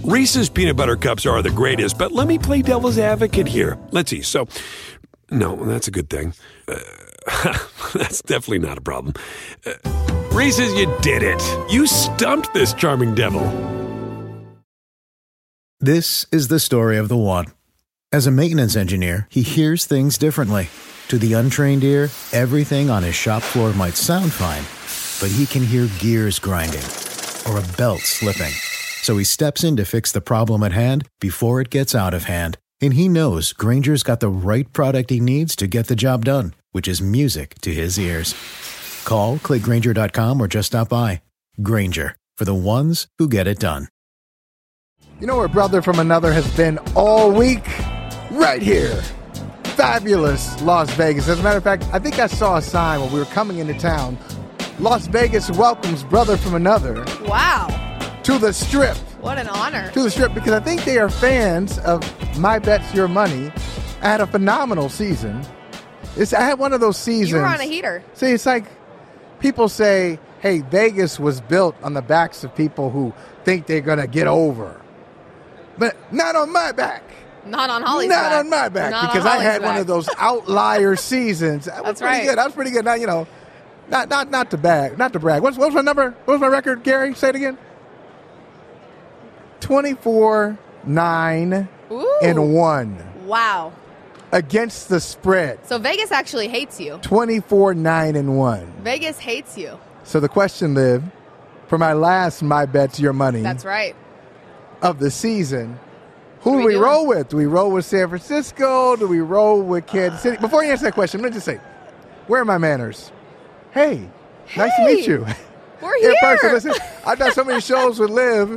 Reese's peanut butter cups are the greatest, but let me play devil's advocate here. Let's see. So, no, that's a good thing. That's definitely not a problem. Reese's, you did it. You stumped this charming devil. This is the story of the one. As a maintenance engineer, he hears things differently. To the untrained ear, everything on his shop floor might sound fine, but he can hear gears grinding or a belt slipping. So he steps in to fix the problem at hand before it gets out of hand. And he knows Grainger's got the right product he needs to get the job done, which is music to his ears. Call, click Grainger.com, or just stop by. Grainger, for the ones who get it done. You know where Brother from Another has been all week? Right here. Fabulous Las Vegas. As a matter of fact, I think I saw a sign when we were coming into town. Las Vegas welcomes Brother from Another. Wow. To the Strip. What an honor. To the Strip, because I think they are fans of My Bet's Your Money. I had a phenomenal season. I had one of those seasons. You were on a heater. See, it's like people say, hey, Vegas was built on the backs of people who think they're going to get over. But not on my back. Not on Holly's back. Not on my back, Not because on I Holly's had back. one of those outlier seasons. That's right. Good. I was pretty good. Now, not to brag. What's my number? What was my record, Gary? Say it again. 24-9-1. Wow. Against the spread. So Vegas actually hates you. 24-9-1. Vegas hates you. So the question, Liv, for my last My Bet's Your Money. That's right. Of the season, who do we roll with? Do we roll with San Francisco? Do we roll with Kansas City? Before you answer that question, let me just say, where are my manners? Hey, nice to meet you. We're here. In person, listen, I've done so many shows with Liv.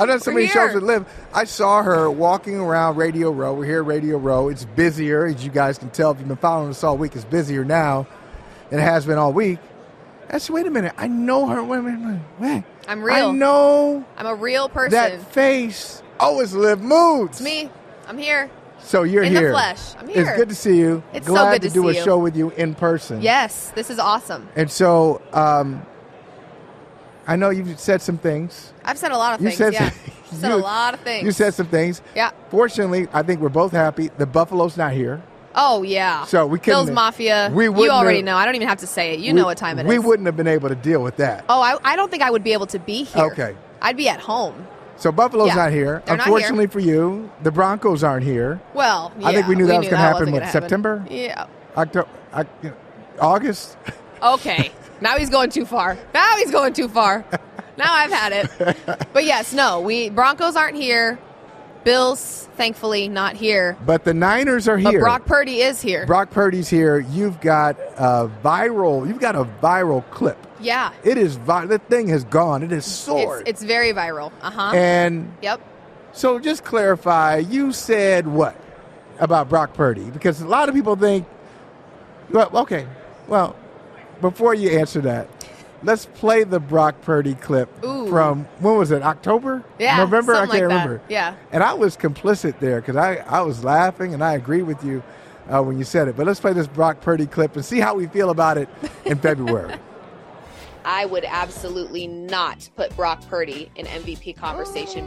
I saw her walking around Radio Row. We're here at Radio Row. It's busier, as you guys can tell if you've been following us all week. It's busier now than it has been all week. I said, wait a minute. I know her. Wait. I'm real. I know. I'm a real person. That face. Oh, it's Liv Moods. It's me. I'm here. So you're in here. In the flesh. I'm here. It's good to see you. It's glad so good to to do see a you. show with you in person. Yes, this is awesome. And so I know you've said some things. I've said a lot of things, I've said a lot of things. You said some things. Yeah. Fortunately, I think we're both happy. The Buffalo's not here. Oh, yeah. So we couldn't. Bills Mafia. You already know. I don't even have to say it. You know what time it is. We wouldn't have been able to deal with that. Oh, I don't think I would be able to be here. Okay. I'd be at home. So Buffalo's not here. They're not Unfortunately here. for you, the Broncos aren't here. Well, yeah. I think we knew that was going to happen in September? Yeah. October, August? Okay. Now he's going too far. Now I've had it. But yes, no, Broncos aren't here. Bills, thankfully, not here. But the Niners are here. But Brock Purdy is here. Brock Purdy's here. You've got a viral clip. Yeah. It is the thing has gone. It has soared. It's very viral. Uh-huh. And yep. So just clarify, you said what about Brock Purdy? Because a lot of people think, well, before you answer that, let's play the Brock Purdy clip from, when was it, October? Yeah, November? I can't remember. That. Yeah. And I was complicit there because I was laughing and I agree with you when you said it. But let's play this Brock Purdy clip and see how we feel about it in February. I would absolutely not put Brock Purdy in MVP conversation.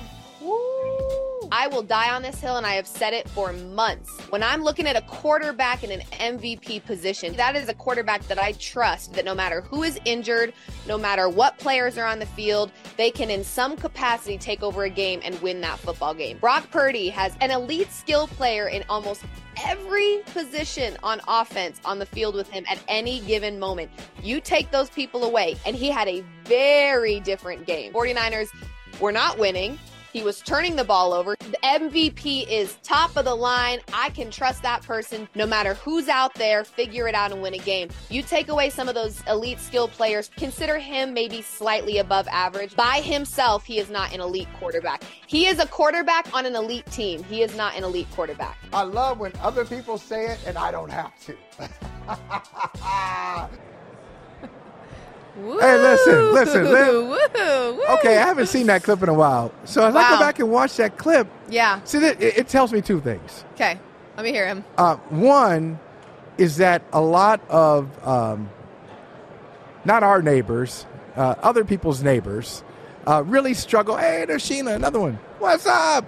I will die on this hill, and I have said it for months. When I'm looking at a quarterback in an MVP position, that is a quarterback that I trust, that no matter who is injured, no matter what players are on the field, they can in some capacity take over a game and win that football game. Brock Purdy has an elite skill player in almost every position on offense on the field with him at any given moment. You take those people away, and he had a very different game. 49ers were not winning. He was turning the ball over. The MVP is top of the line. I can trust that person no matter who's out there, figure it out and win a game. You take away some of those elite skill players, consider him maybe slightly above average. By himself, he is not an elite quarterback. He is a quarterback on an elite team. He is not an elite quarterback. I love when other people say it and I don't have to. Woo, hey, listen. Woo. Okay, I haven't seen that clip in a while. So as I go back and watch that clip, see, it tells me two things. Okay, let me hear him. One is that a lot of, not our neighbors, other people's neighbors, really struggle. Hey, there's Sheena, another one. What's up?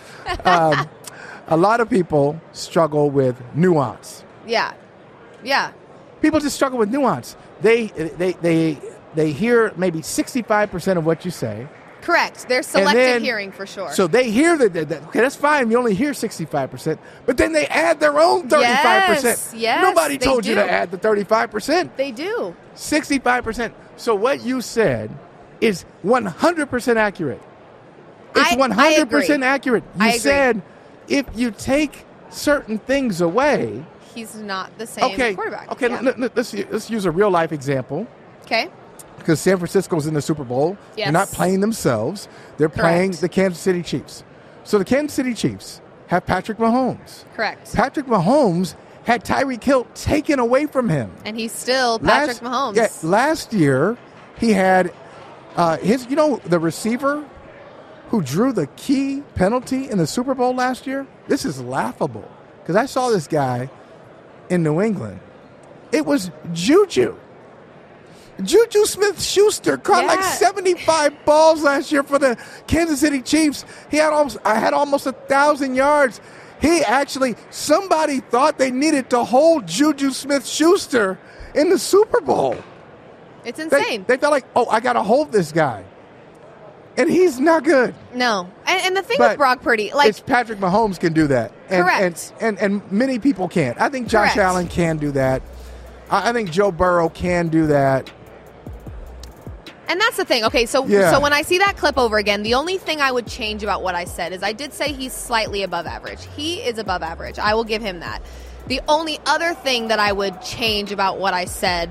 A lot of people struggle with nuance. Yeah. People just struggle with nuance. They hear maybe 65% of what you say. Correct. There's selective hearing for sure. So they hear that, okay, that's fine. You only hear 65%, but then they add their own 35%. Yes, Nobody told you to add the 35%. They do. 65%. So what you said is 100% accurate. It's 100% accurate. You said if you take certain things away, he's not the same quarterback. Okay, yeah. Let's use a real life example. Okay. Because San Francisco's in the Super Bowl. Yes. They're not playing themselves. They're playing the Kansas City Chiefs. So the Kansas City Chiefs have Patrick Mahomes. Correct. Patrick Mahomes had Tyreek Hill taken away from him. And he's still Patrick Mahomes. Yeah, last year, he had the receiver who drew the key penalty in the Super Bowl last year. This is laughable. Because I saw this guy in New England. It was Juju. Juju Smith-Schuster caught like 75 balls last year for the Kansas City Chiefs. He had almost 1,000 yards. Somebody thought they needed to hold Juju Smith-Schuster in the Super Bowl. It's insane. They felt like, I got to hold this guy. And he's not good. No. And the thing with Brock Purdy, it's Patrick Mahomes can do that. Correct. And many people can't. I think Josh Allen can do that. I think Joe Burrow can do that. And that's the thing. Okay, so when I see that clip over again, the only thing I would change about what I said is I did say he's slightly above average. He is above average. I will give him that. The only other thing that I would change about what I said,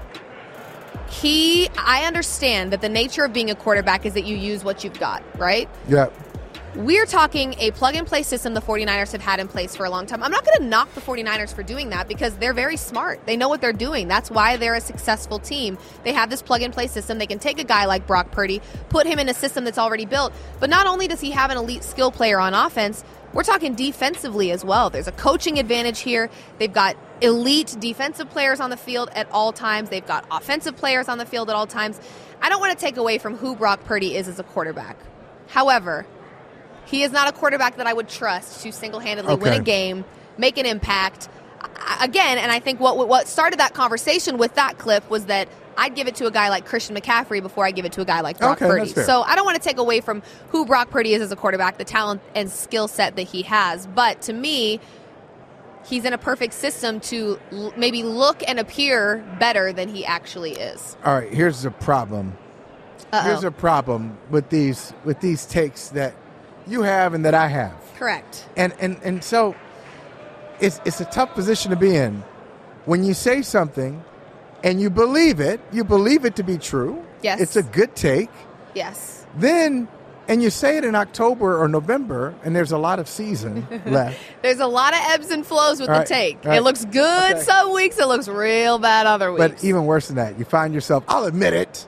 I understand that the nature of being a quarterback is that you use what you've got, right? Yeah. We're talking a plug-and-play system the 49ers have had in place for a long time. I'm not going to knock the 49ers for doing that because they're very smart. They know what they're doing. That's why they're a successful team. They have this plug-and-play system. They can take a guy like Brock Purdy, put him in a system that's already built. But not only does he have an elite skill player on offense, we're talking defensively as well. There's a coaching advantage here. They've got elite defensive players on the field at all times. They've got offensive players on the field at all times. I don't want to take away from who Brock Purdy is as a quarterback. However, he is not a quarterback that I would trust to single-handedly win a game, make an impact. Again, and I think what started that conversation with that clip was that I'd give it to a guy like Christian McCaffrey before I give it to a guy like Brock Purdy. So I don't want to take away from who Brock Purdy is as a quarterback, the talent and skill set that he has. But to me, he's in a perfect system to maybe look and appear better than he actually is. All right, here's the problem. Here's a problem with these takes that you have and that I have. Correct. And so it's a tough position to be in. When you say something and you believe it to be true. Yes. It's a good take. Yes. Then, and you say it in October or November, and there's a lot of season left. There's a lot of ebbs and flows with the take. Right. It looks good some weeks. It looks real bad other weeks. But even worse than that, you find yourself, I'll admit it.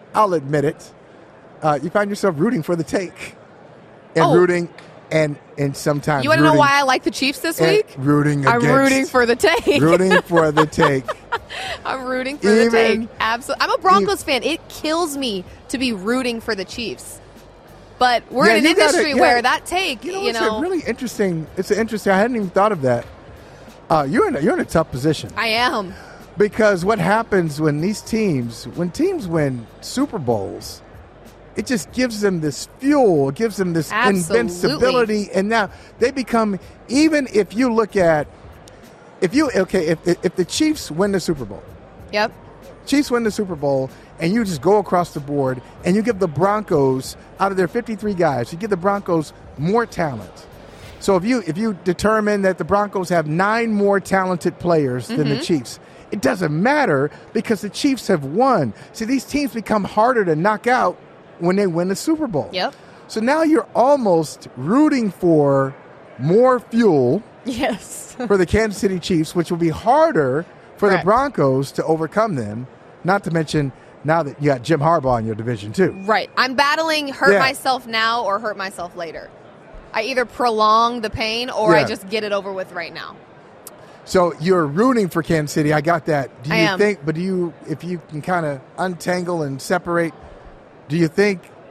You find yourself rooting for the take. And rooting, and sometimes you want to know why I like the Chiefs this week? Rooting I'm rooting for the take. Rooting for the take. I'm rooting for the take. Absolutely. I'm a Broncos fan. It kills me to be rooting for the Chiefs. But we're in an industry where that take, it's a really interesting. It's interesting. I hadn't even thought of that. You're in a tough position. I am. Because what happens when teams win Super Bowls, it just gives them this fuel, it gives them this invincibility, and now they become. Even if you look at, if the Chiefs win the Super Bowl, Chiefs win the Super Bowl, and you just go across the board and you give the Broncos, out of their 53 guys, you give the Broncos more talent. So if you determine that the Broncos have 9 more talented players than the Chiefs, it doesn't matter because the Chiefs have won. See, these teams become harder to knock out when they win the Super Bowl. Yep. So now you're almost rooting for more fuel for the Kansas City Chiefs, which will be harder for the Broncos to overcome them, not to mention now that you got Jim Harbaugh in your division too. Right. I'm battling hurt myself now or hurt myself later. I either prolong the pain or I just get it over with right now. So you're rooting for Kansas City. I got that. Do you think, if you can kind of untangle and separate, do you think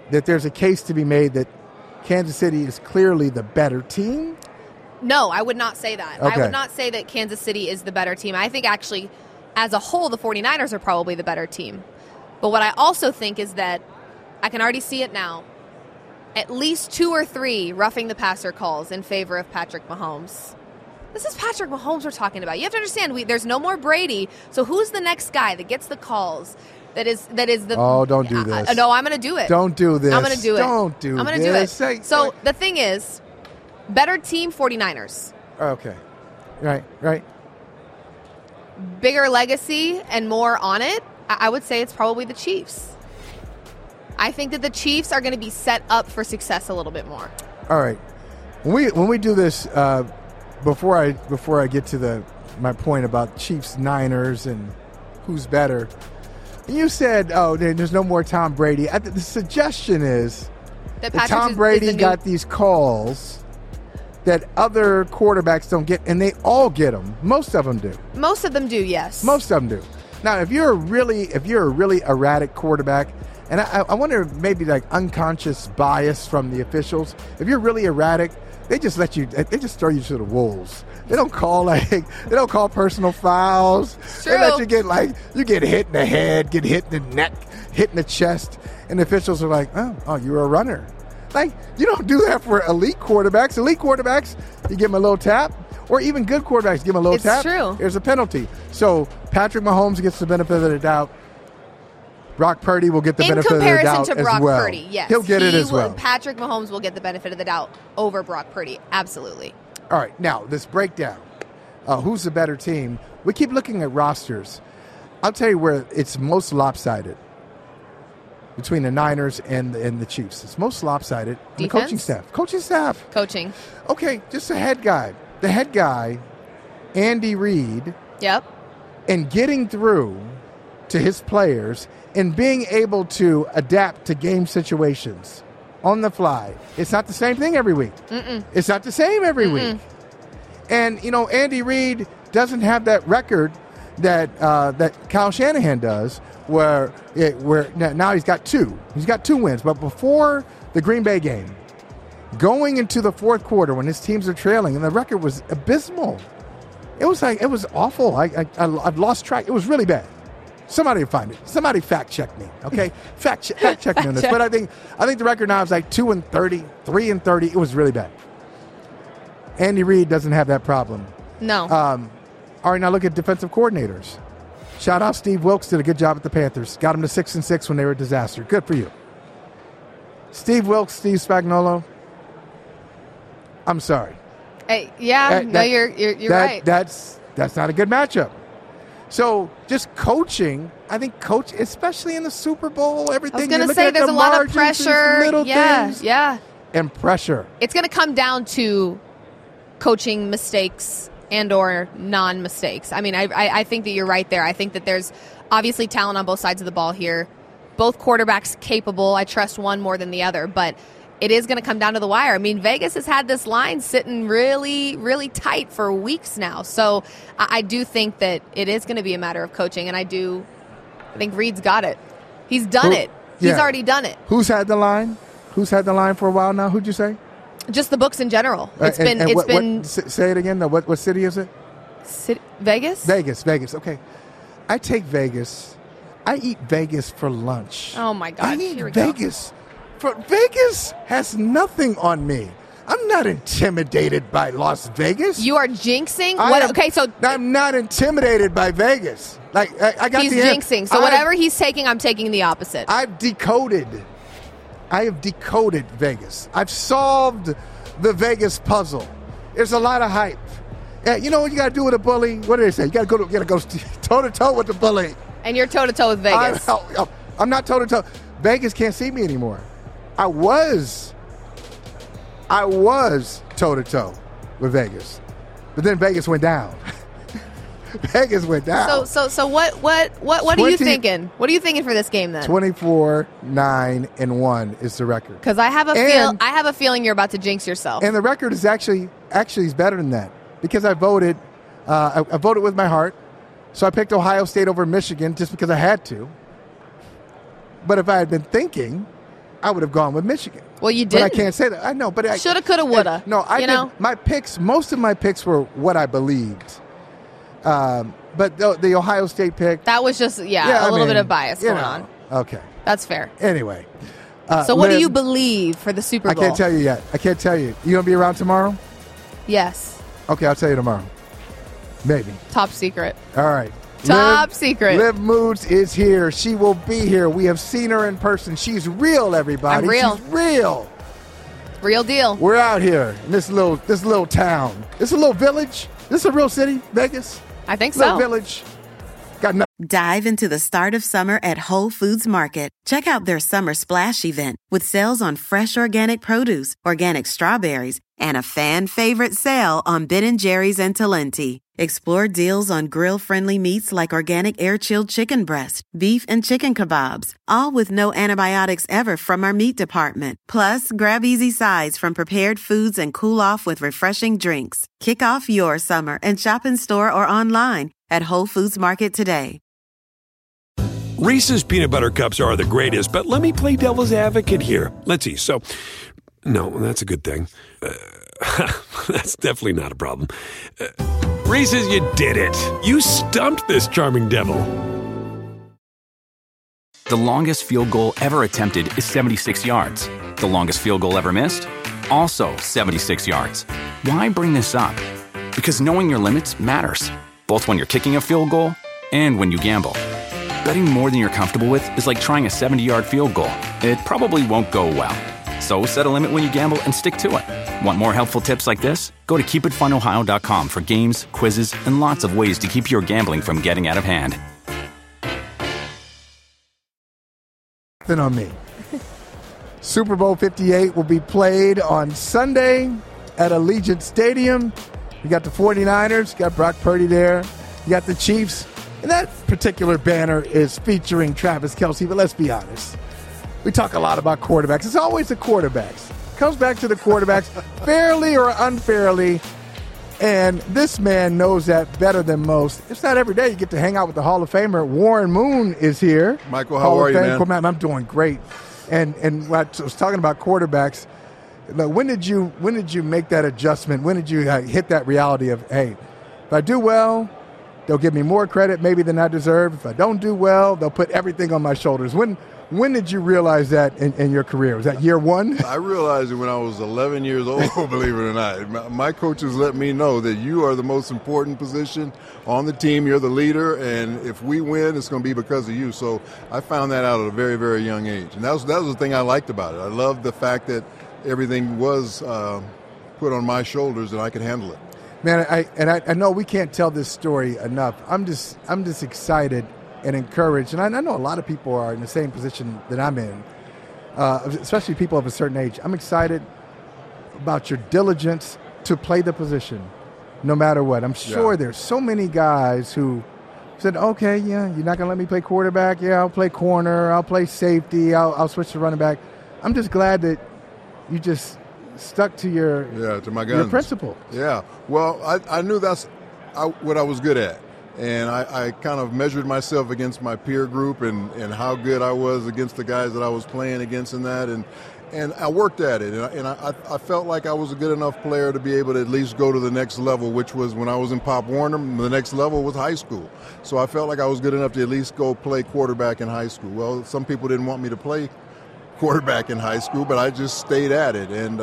that there's a case to be made that Kansas City is clearly the better team? No, I would not say that. Okay. I would not say that Kansas City is the better team. I think actually, as a whole, the 49ers are probably the better team. But what I also think is that I can already see it now. At least 2 or 3 roughing the passer calls in favor of Patrick Mahomes. This is Patrick Mahomes we're talking about. You have to understand, there's no more Brady. So who's the next guy that gets the calls? That is the. Oh, don't do this. No, I'm going to do it. Don't do this. I'm going to do it. Don't do this. I'm going to do it. So the thing is, better team, 49ers. Okay. Right. Bigger legacy and more on it, I would say it's probably the Chiefs. I think that the Chiefs are going to be set up for success a little bit more. All right. When we do this, before I get to my point about Chiefs Niners and who's better, you said, there's no more Tom Brady. The suggestion is that Tom Brady got these calls that other quarterbacks don't get, and they all get them. Most of them do. Most of them do, yes. Most of them do. Now, if you're a really erratic quarterback, and I wonder maybe like unconscious bias from the officials. If you're really erratic, they just throw you to the wolves. They don't call personal fouls. True. They let you get hit in the head, get hit in the neck, hit in the chest, and the officials are like, oh, you're a runner. Like, you don't do that for elite quarterbacks. Elite quarterbacks, you give them a little tap, or even good quarterbacks, give them a little tap. It's true. There's a penalty. So Patrick Mahomes gets the benefit of the doubt. Brock Purdy will get the benefit of the doubt as well. In comparison to Brock Purdy, yes. He'll get it as well. Patrick Mahomes will get the benefit of the doubt over Brock Purdy. Absolutely. All right. Now, this breakdown. Who's the better team? We keep looking at rosters. I'll tell you where it's most lopsided between the Niners and the Chiefs. It's most lopsided in the coaching staff. Coaching. Okay, just the head guy. The head guy, Andy Reid. Yep. And getting through to his players and being able to adapt to game situations on the fly. It's not the same thing every week. It's not the same every week. And, Andy Reid doesn't have that record that Kyle Shanahan does where now he's got 2. He's got 2 wins. But before the Green Bay game, going into the fourth quarter when his teams are trailing, and the record was abysmal. It was awful. I've lost track. It was really bad. Somebody find it. Somebody fact check me, okay? fact check me on this. But I think the record now is like 2-30, 3-30. It was really bad. Andy Reid doesn't have that problem. No. All right, now look at defensive coordinators. Shout out Steve Wilkes, did a good job at the Panthers. Got them to 6-6 when they were a disaster. Good for you. Steve Wilkes, Steve Spagnuolo. I'm sorry. You're right. That's not a good matchup. So just coaching, I think especially in the Super Bowl, everything. I was going to say there's a lot of pressure. Things, yeah. And pressure. It's going to come down to coaching mistakes and or non-mistakes. I mean, I think that you're right there. I think that there's obviously talent on both sides of the ball here. Both quarterbacks capable. I trust one more than the other, but it is going to come down to the wire. I mean, Vegas has had this line sitting really, really tight for weeks now. So I do think that it is going to be a matter of coaching, and I think Reid's got it. He's done it. He's already done it. Who's had the line? Who's had the line for a while now? Who'd you say? Just the books in general. Say it again. What city is it? Vegas? Vegas. Okay. I take Vegas. I eat Vegas for lunch. Oh, my gosh. I eat Vegas. Vegas has nothing on me. I'm not intimidated by Las Vegas. You are jinxing? I'm not intimidated by Vegas. I got he's jinxing. So whatever he's taking, I'm taking the opposite. I have decoded Vegas. I've solved the Vegas puzzle. There's a lot of hype. You know what you got to do with a bully? What do they say? You got to go toe-to-toe with the bully. And you're toe-to-toe with Vegas. I'm not toe-to-toe. Vegas can't see me anymore. I was toe-to-toe with Vegas. But then Vegas went down. Vegas went down. So what are you thinking? What are you thinking for this game then? 24-9-1 is the record. Because I have a feeling you're about to jinx yourself. And the record is actually is better than that. Because I voted with my heart. So I picked Ohio State over Michigan just because I had to. But if I had been thinking, I would have gone with Michigan. Well, you But didn't. I can't say that. I know, but Shoulda, coulda, woulda. No, I you did. know? My picks. Most of my picks were what I believed. But the Ohio State pick. That was just, a little bit of bias going on. Okay. That's fair. Anyway. So what do Lynn, you believe for the Super Bowl? I can't tell you yet. I can't tell you. You going to be around tomorrow? Yes. Okay, I'll tell you tomorrow. Maybe. Top secret. All right. Top secret. Liv Moods is here. She will be here. We have seen her in person. She's real, everybody. I'm real. She's real. Real deal. We're out here in this little town. This is a little village. This is a real city, Vegas. I think Little so. village. Got nothing. Dive into the start of summer at Whole Foods Market. Check out their Summer Splash event with sales on fresh organic produce, organic strawberries, and a fan favorite sale on Ben & Jerry's and Talenti. Explore deals on grill-friendly meats like organic air-chilled chicken breast, beef and chicken kebabs, all with no antibiotics ever from our meat department. Plus, grab easy sides from prepared foods and cool off with refreshing drinks. Kick off your summer and shop in store or online at Whole Foods Market today. Reese's peanut butter cups are the greatest, but let me play devil's advocate here. Let's see. So, no, that's a good thing. That's definitely not a problem. Reese's, you did it. You stumped this charming devil. The longest field goal ever attempted is 76 yards. The longest field goal ever missed? Also 76 yards. Why bring this up? Because knowing your limits matters, both when you're kicking a field goal and when you gamble. Betting more than you're comfortable with is like trying a 70-yard field goal. It probably won't go well. So set a limit when you gamble and stick to it. Want more helpful tips like this? Go to keepitfunohio.com for games, quizzes, and lots of ways to keep your gambling from getting out of hand. Nothing on me. Super Bowl 58 will be played on Sunday at Allegiant Stadium. You got the 49ers, you got Brock Purdy there. You got the Chiefs. And that particular banner is featuring Travis Kelce, but let's be honest. We talk a lot about quarterbacks. It's always the quarterbacks. It comes back to the quarterbacks, fairly or unfairly. And this man knows that better than most. It's not every day you get to hang out with the Hall of Famer. Warren Moon is here. Michael, how are you, man? I'm doing great. And when I was talking about quarterbacks, when did you make that adjustment? When did you hit that reality of, hey, if I do well, they'll give me more credit maybe than I deserve. If I don't do well, they'll put everything on my shoulders. When did you realize that in your career? Was that year one? I realized it when I was 11 years old, believe it or not. My coaches let me know that you are the most important position on the team. You're the leader, and if we win, it's going to be because of you. So I found that out at a very, very young age. And that was the thing I liked about it. I loved the fact that everything was put on my shoulders and I could handle it. Man, I know we can't tell this story enough. I'm just excited and encouraged, and I know a lot of people are in the same position that I'm in, especially people of a certain age. I'm excited about your diligence to play the position, no matter what. I'm sure there's so many guys who said, okay, yeah, you're not going to let me play quarterback. Yeah, I'll play corner. I'll play safety. I'll switch to running back. I'm just glad that you just stuck to to my guns. Your principle. Yeah. Well, I knew that's what I was good at. And I kind of measured myself against my peer group and how good I was against the guys that I was playing against in that. And I worked at it. And I felt like I was a good enough player to be able to at least go to the next level, which was when I was in Pop Warner, the next level was high school. So I felt like I was good enough to at least go play quarterback in high school. Well, some people didn't want me to play quarterback in high school, but I just stayed at it. And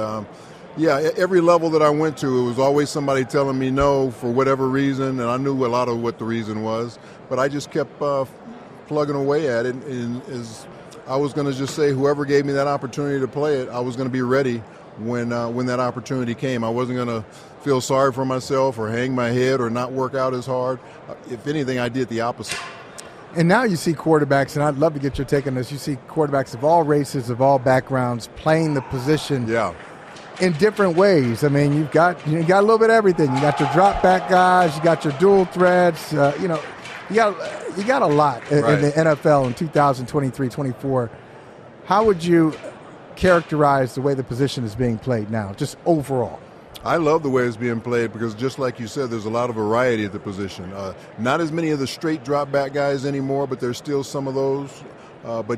every level that I went to, it was always somebody telling me no for whatever reason, and I knew a lot of what the reason was, but I just kept plugging away at it. And as I was going to just say, whoever gave me that opportunity to play it, I was going to be ready when that opportunity came. I wasn't going to feel sorry for myself or hang my head or not work out as hard. If anything, I did the opposite. And now you see quarterbacks, and I'd love to get your take on this. You see quarterbacks of all races, of all backgrounds, playing the position in different ways. I mean, you got a little bit of everything. You got your drop back guys, you got your dual threats. You got a lot in the NFL in 2023-24. How would you characterize the way the position is being played now, just overall? I love the way it's being played because just like you said, there's a lot of variety at the position. Not as many of the straight drop back guys anymore, but there's still some of those. But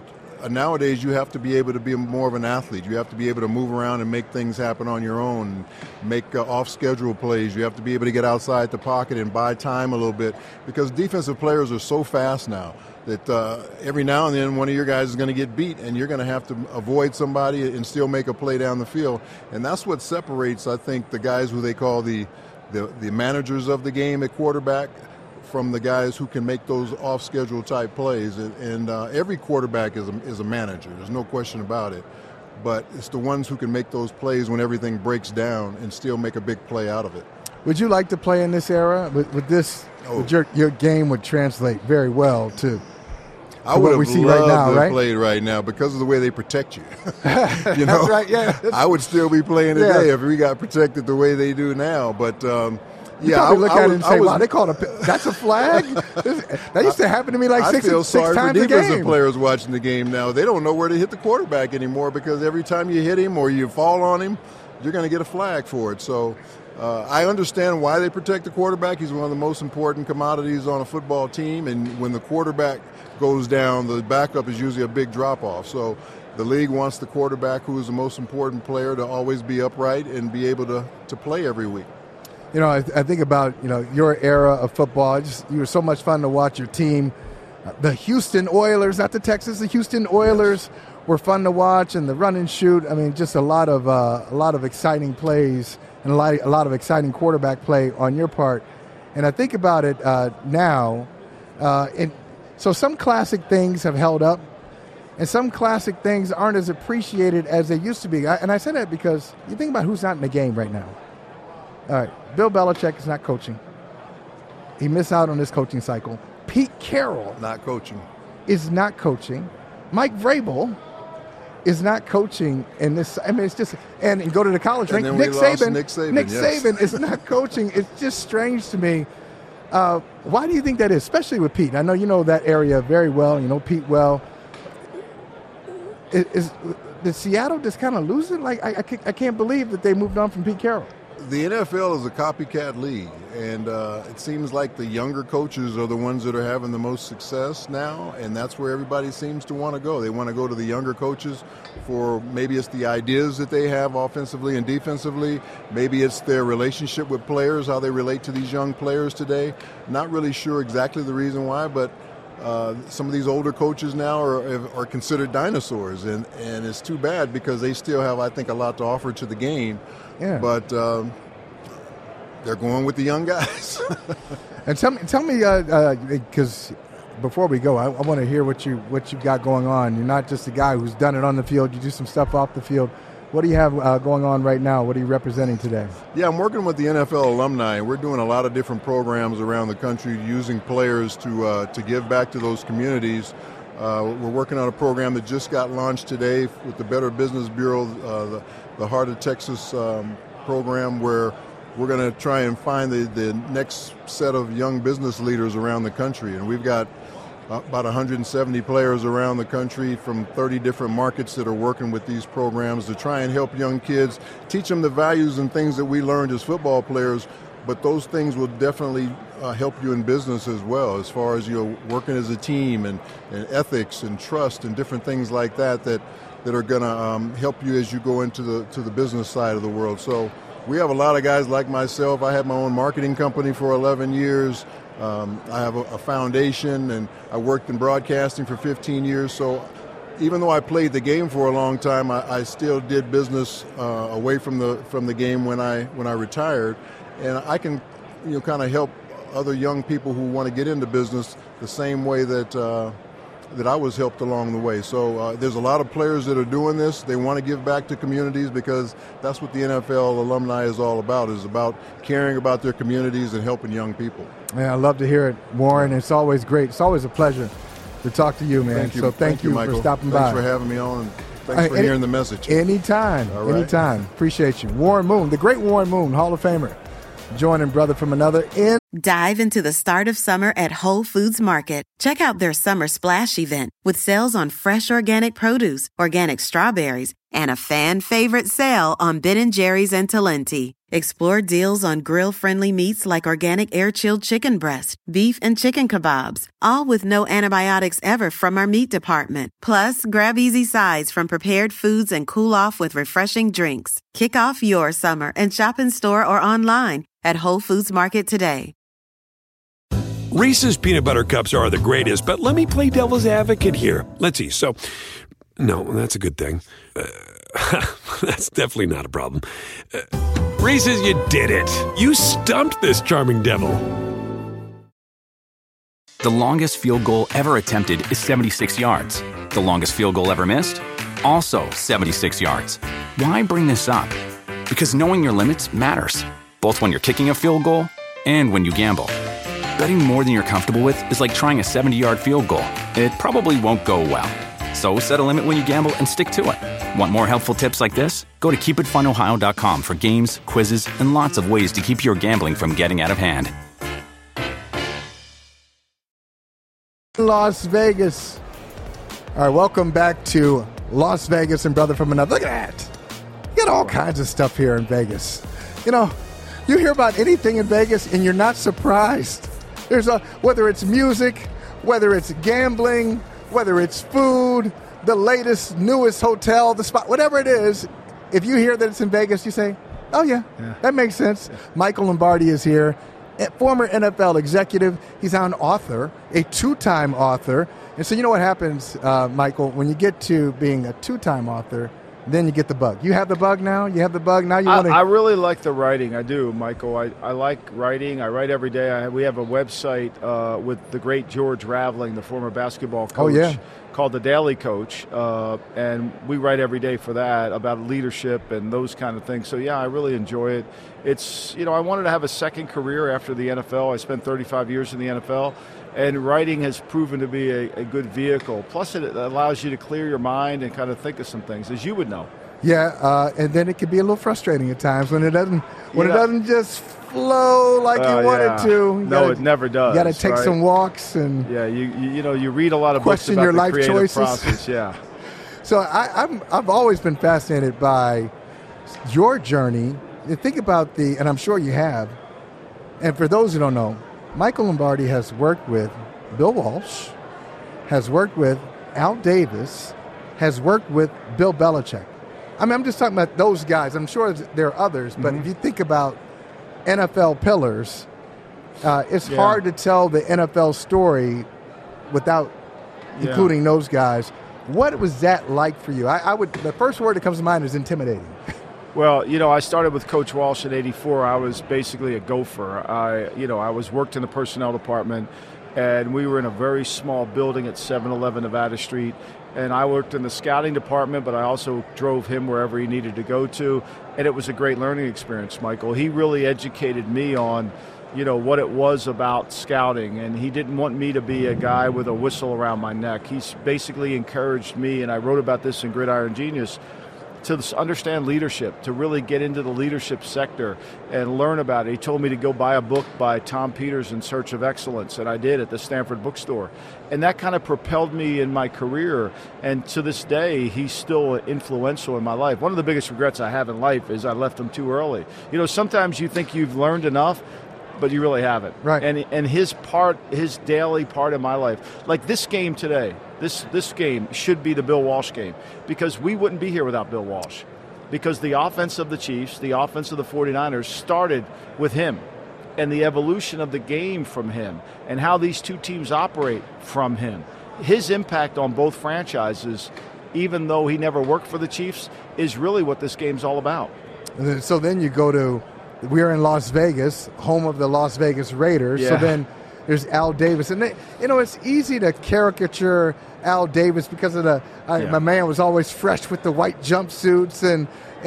nowadays you have to be able to be more of an athlete. You have to be able to move around and make things happen on your own, make off-schedule plays. You have to be able to get outside the pocket and buy time a little bit, because defensive players are so fast now that every now and then one of your guys is going to get beat, and you're going to have to avoid somebody and still make a play down the field. And that's what separates, I think, the guys who they call the managers of the game at quarterback from the guys who can make those off-schedule type plays. And every quarterback is a manager. There's no question about it. But it's the ones who can make those plays when everything breaks down and still make a big play out of it. Would you like to play in this era? With this, your game would translate very well to I would have loved right now, to right? play right now because of the way they protect you. You know, that's right. Yeah, I would still be playing today if we got protected the way they do now. But I look at it and say, "Wow, they called that's a flag." That used to happen to me like six times a game. I feel sorry for defensive players watching the game now. They don't know where to hit the quarterback anymore, because every time you hit him or you fall on him, you're going to get a flag for it. So I understand why they protect the quarterback. He's one of the most important commodities on a football team, and when the quarterback goes down, the backup is usually a big drop-off. So the league wants the quarterback, who is the most important player, to always be upright and be able to play every week. You know, I think about, your era of football. You were so much fun to watch your team. The Houston Oilers, not the Texas, the Houston Oilers were fun to watch, and the run and shoot. I mean, just a lot of exciting plays and a lot of exciting quarterback play on your part. And I think about it now, so some classic things have held up, and some classic things aren't as appreciated as they used to be. And I say that because you think about who's not in the game right now. All right, Bill Belichick is not coaching. He missed out on this coaching cycle. Pete Carroll not coaching. Is not coaching. Mike Vrabel is not coaching in this. I mean, it's just and go to the college rank. Nick Saban is not coaching. It's just strange to me. Why do you think that is, especially with Pete? I know you know that area very well. You know Pete well. Did Seattle just kind of lose it? Like I can't believe that they moved on from Pete Carroll. The NFL is a copycat league, and it seems like the younger coaches are the ones that are having the most success now, and that's where everybody seems to want to go. They want to go to the younger coaches for maybe it's the ideas that they have offensively and defensively. Maybe it's their relationship with players, how they relate to these young players today. Not really sure exactly the reason why, but some of these older coaches now are considered dinosaurs, and it's too bad because they still have, I think, a lot to offer to the game. Yeah. But they're going with the young guys. And tell me, because before we go, I want to hear what you've got going on. You're not just a guy who's done it on the field. You do some stuff off the field. What do you have going on right now? What are you representing today? Yeah, I'm working with the NFL alumni. We're doing a lot of different programs around the country using players to give back to those communities. We're working on a program that just got launched today with the Better Business Bureau, the Heart of Texas program, where we're going to try and find the next set of young business leaders around the country. And we've got about 170 players around the country from 30 different markets that are working with these programs to try and help young kids, teach them the values and things that we learned as football players, but those things will definitely help you in business as well, as far as working as a team and ethics and trust and different things like that are going to help you as you go into the business side of the world. So we have a lot of guys like myself. I had my own marketing company for 11 years. I have a foundation, and I worked in broadcasting for 15 years. So even though I played the game for a long time, I still did business away from the game when I retired, and I can kind of help other young people who want to get into business the same way that I was helped along the way. So there's a lot of players that are doing this. They want to give back to communities because that's what the NFL alumni is all about, is about caring about their communities and helping young people. Man, I love to hear it, Warren. It's always great. It's always a pleasure to talk to you, man. Thank you. So thank you Michael, for stopping by. Thanks for having me on, and thanks for hearing the message. Anytime. All right. Anytime. Appreciate you. Warren Moon, the great Warren Moon, Hall of Famer, joining Brother from Another in Dive into the start of summer at Whole Foods Market. Check out their Summer Splash event with sales on fresh organic produce, organic strawberries, and a fan-favorite sale on Ben & Jerry's and Talenti. Explore deals on grill-friendly meats like organic air-chilled chicken breast, beef and chicken kebabs, all with no antibiotics ever from our meat department. Plus, grab easy sides from prepared foods and cool off with refreshing drinks. Kick off your summer and shop in store or online at Whole Foods Market today. Reese's peanut butter cups are the greatest, but let me play devil's advocate here. Let's see. So, no, that's a good thing. That's definitely not a problem. Reese's, you did it. You stumped this charming devil. The longest field goal ever attempted is 76 yards. The longest field goal ever missed? Also 76 yards. Why bring this up? Because knowing your limits matters, both when you're kicking a field goal and when you gamble. Betting more than you're comfortable with is like trying a 70-yard field goal. It probably won't go well. So set a limit when you gamble and stick to it. Want more helpful tips like this? Go to keepitfunohio.com for games, quizzes, and lots of ways to keep your gambling from getting out of hand. Las Vegas. All right, welcome back to Las Vegas and Brother from Another. Look at that. You got all kinds of stuff here in Vegas. You know, you hear about anything in Vegas and you're not surprised. Whether it's music, whether it's gambling, whether it's food, the latest, newest hotel, the spot, whatever it is, if you hear that it's in Vegas, you say, oh, yeah. That makes sense. Yeah. Michael Lombardi is here, former NFL executive. He's an author, a two-time author. And so you know what happens, Michael, when you get to being a two-time author, then you get the bug. You have the bug now? You have the bug now? I really like the writing. I do, Michael. I like writing. I write every day. We have a website with the great George Raveling, the former basketball coach, called The Daily Coach. And we write every day for that about leadership and those kind of things. So, yeah, I really enjoy it. It's, I wanted to have a second career after the NFL. I spent 35 years in the NFL. And writing has proven to be a good vehicle. Plus, it allows you to clear your mind and kind of think of some things, as you would know. Yeah, and then it can be a little frustrating at times when it doesn't just flow like you want it to. It never does. You got to take some walks and you read a lot of books about your the life creative choices. process. Yeah. So I've always been fascinated by your journey. Think about and I'm sure you have. And for those who don't know, Michael Lombardi has worked with Bill Walsh, has worked with Al Davis, has worked with Bill Belichick. I mean, I'm just talking about those guys. I'm sure there are others, but if you think about NFL pillars, it's hard to tell the NFL story without including those guys. What was that like for you? The first word that comes to mind is intimidating. Well, I started with Coach Walsh in '84. I was basically a gopher. I was worked in the personnel department, and we were in a very small building at 711 Nevada Street. And I worked in the scouting department, but I also drove him wherever he needed to go to. And it was a great learning experience, Michael. He really educated me on, what it was about scouting. And he didn't want me to be a guy with a whistle around my neck. He's basically encouraged me, and I wrote about this in Gridiron Genius, to understand leadership, to really get into the leadership sector and learn about it. He told me to go buy a book by Tom Peters, In Search of Excellence, and I did at the Stanford bookstore. And that kind of propelled me in my career, and to this day, he's still influential in my life. One of the biggest regrets I have in life is I left him too early. Sometimes you think you've learned enough, but you really haven't. Right. And his daily part of my life, like this game today, this game should be the Bill Walsh game, because we wouldn't be here without Bill Walsh, because the offense of the Chiefs, the offense of the 49ers started with him, and the evolution of the game from him, and how these two teams operate from him. His impact on both franchises, even though he never worked for the Chiefs, is really what this game's all about. So then you go to, we're in Las Vegas, home of the Las Vegas Raiders. Yeah. So then there's Al Davis. And, it's easy to caricature Al Davis because of my man was always fresh with the white jumpsuits and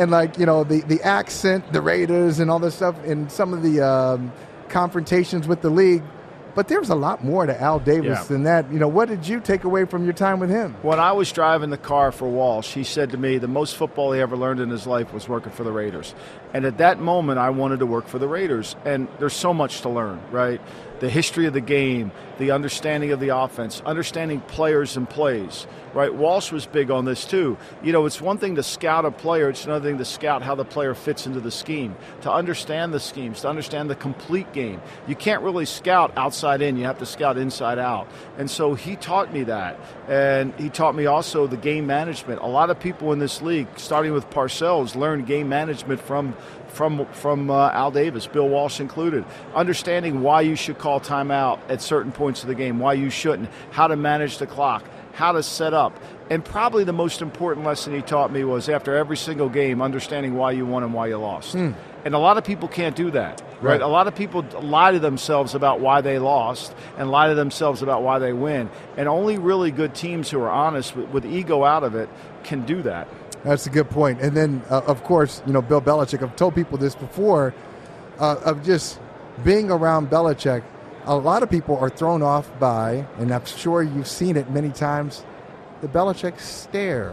the accent, the Raiders and all this stuff, and some of the confrontations with the league. But there's a lot more to Al Davis than that. What did you take away from your time with him? When I was driving the car for Walsh, he said to me the most football he ever learned in his life was working for the Raiders. And at that moment, I wanted to work for the Raiders. And there's so much to learn, right? The history of the game, the understanding of the offense, understanding players and plays, right? Walsh was big on this too. It's one thing to scout a player, it's another thing to scout how the player fits into the scheme, to understand the schemes, to understand the complete game. You can't really scout outside in, you have to scout inside out. And so he taught me that. And he taught me also the game management. A lot of people in this league, starting with Parcells, learned game management from Al Davis, Bill Walsh included. Understanding why you should call timeout at certain points of the game, why you shouldn't, how to manage the clock, how to set up. And probably the most important lesson he taught me was after every single game, understanding why you won and why you lost. And a lot of people can't do that, right? A lot of people lie to themselves about why they lost and lie to themselves about why they win. And only really good teams who are honest with ego out of it can do that. That's a good point. And then, of course, Bill Belichick, I've told people this before, of just being around Belichick, a lot of people are thrown off by, and I'm sure you've seen it many times, the Belichick stare.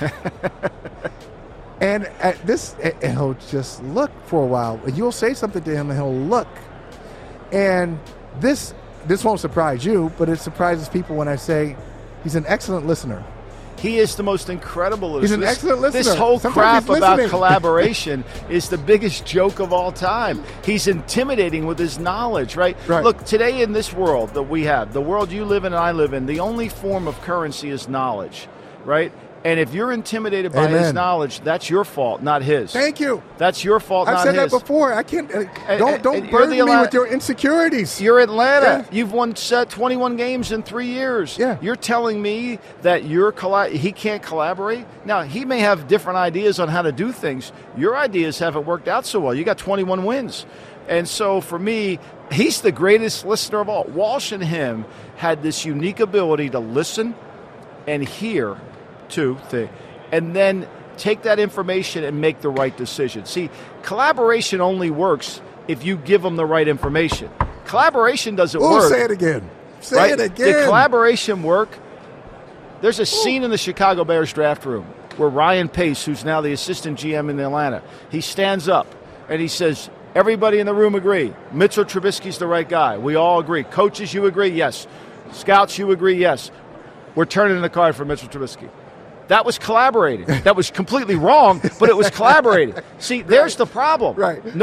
And at this, and he'll just look for a while. You'll say something to him, and he'll look. And this won't surprise you, but it surprises people when I say he's an excellent listener. He is the most incredible listener. He's an excellent listener. This whole crap about collaboration is the biggest joke of all time. He's intimidating with his knowledge, right? Look, today in this world that we have, the world you live in and I live in, the only form of currency is knowledge, right? And if you're intimidated by his knowledge, that's your fault, not his. Thank you. That's your fault, not his. I've said that before. I can't. Don't burden me with your insecurities. You're Atlanta. Yeah. You've won 21 games in 3 years. Yeah. You're telling me that he can't collaborate? Now, he may have different ideas on how to do things. Your ideas haven't worked out so well. You got 21 wins. And so for me, he's the greatest listener of all. Walsh and him had this unique ability to listen and hear and then take that information and make the right decision. See, collaboration only works if you give them the right information. Collaboration doesn't work. Say it again. Say it again. Did collaboration work? There's a scene in the Chicago Bears draft room where Ryan Pace, who's now the assistant GM in Atlanta, he stands up and he says, everybody in the room agree. Mitchell Trubisky's the right guy. We all agree. Coaches, you agree? Yes. Scouts, you agree? Yes. We're turning in the card for Mitchell Trubisky. That was collaborating. That was completely wrong, but it was collaborating. See, there's the problem.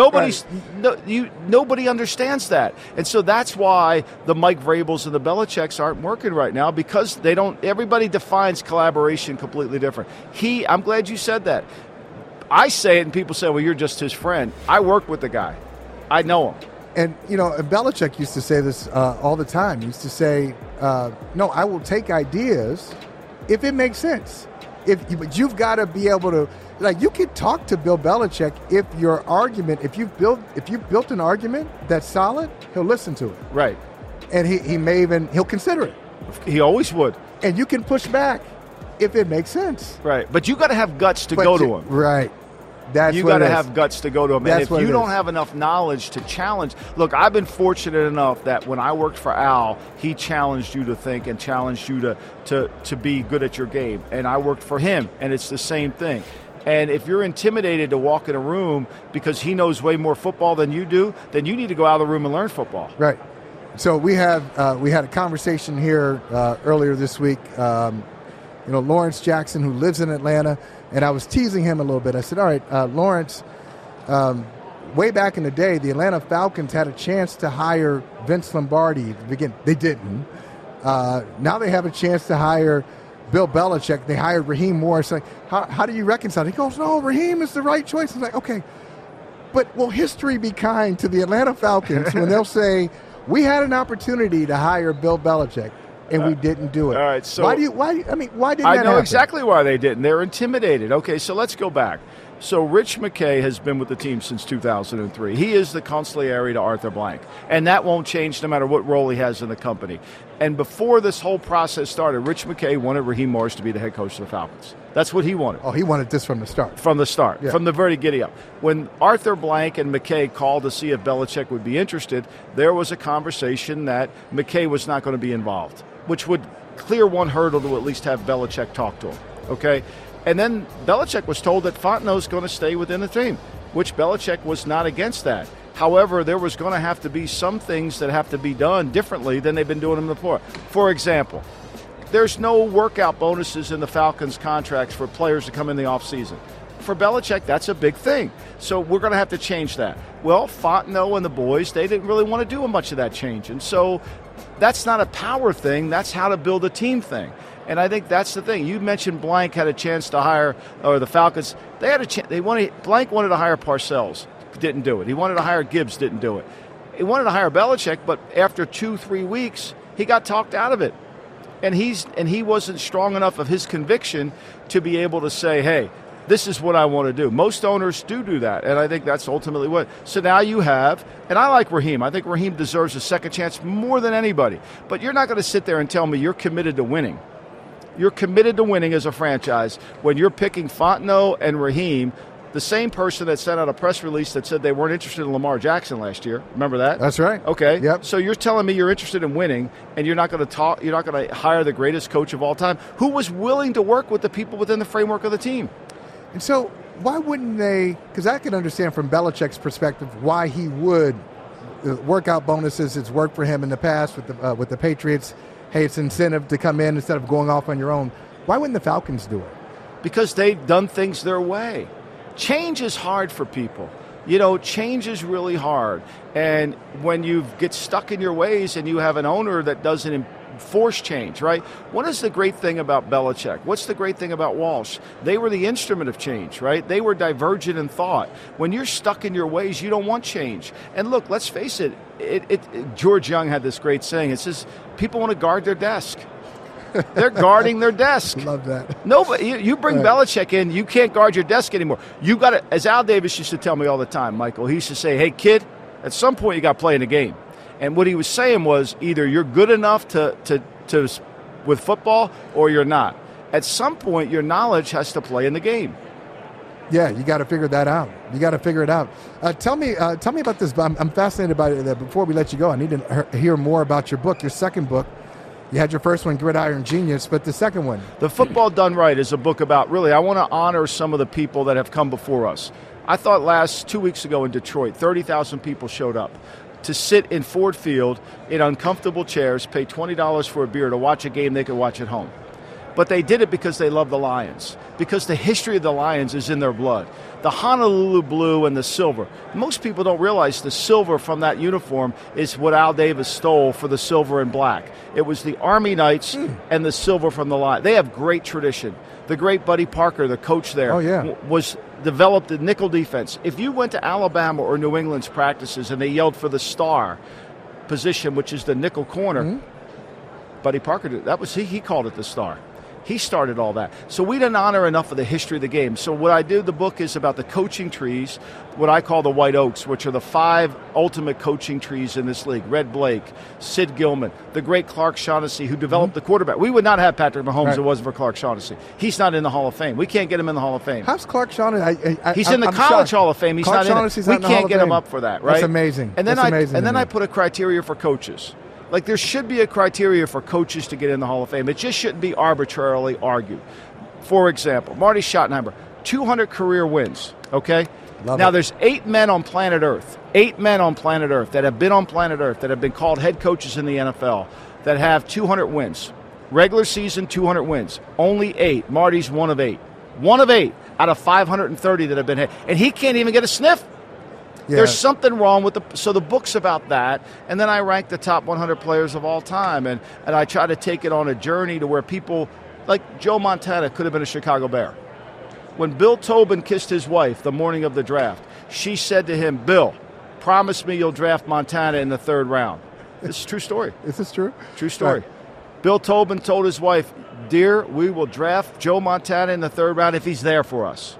Nobody understands that. And so that's why the Mike Vrabels and the Belichicks aren't working right now, because everybody defines collaboration completely different. I'm glad you said that. I say it and people say, well, you're just his friend. I work with the guy. I know him. And, Belichick used to say this all the time. He used to say, no, I will take ideas if it makes sense. But you've got to be able to, you can talk to Bill Belichick if you've built an argument that's solid, he'll listen to it. Right. And he'll consider it. He always would. And you can push back if it makes sense. Right. But you got to have guts to go to him. Right. You got to have guts to go to him. And if you don't have enough knowledge to challenge, look, I've been fortunate enough that when I worked for Al, he challenged you to think and challenged you to be good at your game. And I worked for him, and it's the same thing. And if you're intimidated to walk in a room because he knows way more football than you do, then you need to go out of the room and learn football. Right. So we had a conversation here earlier this week. Lawrence Jackson, who lives in Atlanta, and I was teasing him a little bit. I said, all right, Lawrence, way back in the day, the Atlanta Falcons had a chance to hire Vince Lombardi. Again, they didn't. Now they have a chance to hire Bill Belichick. They hired Raheem Morris. Like, how do you reconcile? He goes, no, Raheem is the right choice. I'm like, okay, but will history be kind to the Atlanta Falcons when they'll say, we had an opportunity to hire Bill Belichick, and we didn't do it? All right, so why didn't that happen? I know exactly why they didn't. They're intimidated. Okay, so let's go back. So Rich McKay has been with the team since 2003. He is the consigliere to Arthur Blank, and that won't change no matter what role he has in the company. And before this whole process started, Rich McKay wanted Raheem Morris to be the head coach of the Falcons. That's what he wanted. Oh, he wanted this from the start. From the start, yeah. From the very giddy up. When Arthur Blank and McKay called to see if Belichick would be interested, there was a conversation that McKay was not going to be involved, which would clear one hurdle to at least have Belichick talk to him. Okay? And then Belichick was told that Fontenot's going to stay within the team, which Belichick was not against that. However, there was going to have to be some things that have to be done differently than they've been doing them before. For example, there's no workout bonuses in the Falcons' contracts for players to come in the offseason. For Belichick, that's a big thing. So we're going to have to change that. Well, Fontenot and the boys, they didn't really want to do much of that change. And so that's not a power thing. That's how to build a team thing. And I think that's the thing. You mentioned Blank had a chance to hire, or the Falcons. They had a chance. Blank wanted to hire Parcells, didn't do it. He wanted to hire Gibbs, didn't do it. He wanted to hire Belichick, but after 2-3 weeks, he got talked out of it. And he wasn't strong enough of his conviction to be able to say, hey, this is what I want to do. Most owners do that, and I think that's ultimately what. So now you have, and I like Raheem. I think Raheem deserves a second chance more than anybody. But you're not going to sit there and tell me you're committed to winning. You're committed to winning as a franchise when you're picking Fontenot and Raheem, the same person that sent out a press release that said they weren't interested in Lamar Jackson last year. Remember that? That's right. Okay. Yep. So you're telling me you're interested in winning, and you're not going to hire the greatest coach of all time, who was willing to work with the people within the framework of the team. And so why wouldn't they? Because I can understand from Belichick's perspective why he would. Workout bonuses, it's worked for him in the past with the Patriots. Hey, it's incentive to come in instead of going off on your own. Why wouldn't the Falcons do it? Because they've done things their way. Change is hard for people. Change is really hard. And when you get stuck in your ways and you have an owner that doesn't force change, right? What is the great thing about Belichick? What's the great thing about Walsh? They were the instrument of change, right? They were divergent in thought. When you're stuck in your ways, you don't want change. And look, let's face it, George Young had this great saying. It says, people want to guard their desk. They're guarding their desk. Love that. No, but you bring Belichick in, you can't guard your desk anymore. You got to, as Al Davis used to tell me all the time, Michael, he used to say, hey, kid, at some point you got to play in the game. And what he was saying was either you're good enough to with football or you're not. At some point, your knowledge has to play in the game. Yeah, you got to figure that out. You got to figure it out. Tell me about this. I'm fascinated by it. Before we let you go, I need to hear more about your book, your second book. You had your first one, Gridiron Genius, but the second one. The Football Done Right is a book about, really, I want to honor some of the people that have come before us. I thought 2 weeks ago in Detroit, 30,000 people showed up to sit in Ford Field in uncomfortable chairs, pay $20 for a beer to watch a game they could watch at home. But they did it because they love the Lions, because the history of the Lions is in their blood. The Honolulu blue and the silver. Most people don't realize the silver from that uniform is what Al Davis stole for the silver and black. It was the Army Knights and the silver from the Lions. They have great tradition. The great Buddy Parker, the coach there, was developed the nickel defense. If you went to Alabama or New England's practices and they yelled for the star position, which is the nickel corner, Buddy Parker did. That was he called it the star. He started all that. So we didn't honor enough of the history of the game. So what I do, the book is about the coaching trees, what I call the White Oaks, which are the 5 ultimate coaching trees in this league. Red Blake, Sid Gilman, the great Clark Shaughnessy, who developed the quarterback. We would not have Patrick Mahomes if it wasn't for Clark Shaughnessy. He's not in the Hall of Fame. We can't get him in the Hall of Fame. How's Clark Shaughnessy? He's in the College Hall of Fame. He's Clark not in it. We can't get him up for that, right? That's amazing. And then That's amazing. I put a criteria for coaches. Like, there should be a criteria for coaches to get in the Hall of Fame. It just shouldn't be arbitrarily argued. For example, Marty Schottenheimer, 200 career wins, okay? Now, there's 8 men on planet Earth, 8 men on planet Earth that have been on planet Earth, that have been called head coaches in the NFL, that have 200 wins. Regular season, 200 wins. Only 8. Marty's one of 8. One of 8 out of 530 that have been head. And he can't even get a sniff. Yeah. There's something wrong with so the book's about that, and then I rank the top 100 players of all time, and I try to take it on a journey to where people, like Joe Montana could have been a Chicago Bear. When Bill Tobin kissed his wife the morning of the draft, she said to him, Bill, promise me you'll draft Montana in the 3rd round. This is a true story. Is this true? True story. Right. Bill Tobin told his wife, dear, we will draft Joe Montana in the 3rd round if he's there for us.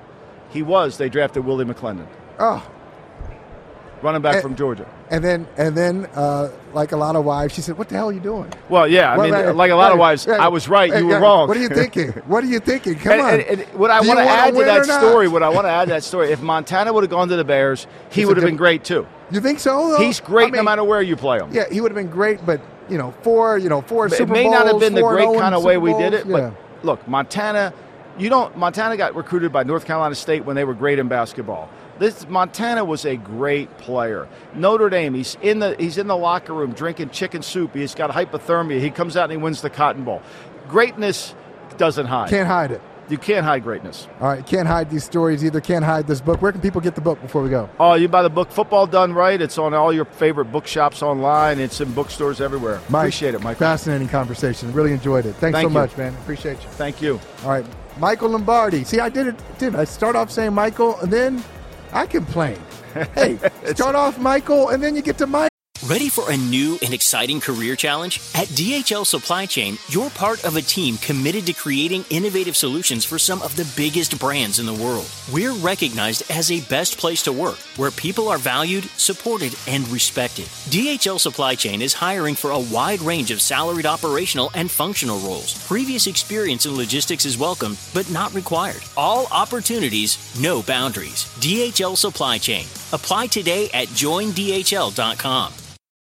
They drafted Willie McClendon. Oh. Running back from Georgia. And then, like a lot of wives, she said, "What the hell are you doing?" Well, yeah, like a lot of wives, I was right. You were wrong. What are you thinking? Come on. And what I want to add to that story, if Montana would have gone to the Bears, he would have been great too. You think so? Though? He's great no matter where you play him. Yeah, he would have been great, but four Super Bowls. It may not have been the great kind of way we did it, but look, Montana got recruited by North Carolina State when they were great in basketball. Montana was a great player. Notre Dame, he's in the locker room drinking chicken soup. He's got hypothermia. He comes out and he wins the Cotton Bowl. Greatness doesn't hide. Can't hide it. You can't hide greatness. All right, can't hide these stories either. Can't hide this book. Where can people get the book before we go? Oh, you buy the book Football Done Right. It's on all your favorite bookshops online. It's in bookstores everywhere. Mike, appreciate it, Mike. Fascinating conversation. Really enjoyed it. Thanks so much, man. Appreciate you. Thank you. All right, Michael Lombardi. See, I did it, didn't I? Start off saying Michael, and then I complain. Hey, start off Michael, and then you get to Mike. Ready for a new and exciting career challenge? At DHL Supply Chain, you're part of a team committed to creating innovative solutions for some of the biggest brands in the world. We're recognized as a best place to work, where people are valued, supported, and respected. DHL Supply Chain is hiring for a wide range of salaried operational and functional roles. Previous experience in logistics is welcome, but not required. All opportunities, no boundaries. DHL Supply Chain. Apply today at joindhl.com.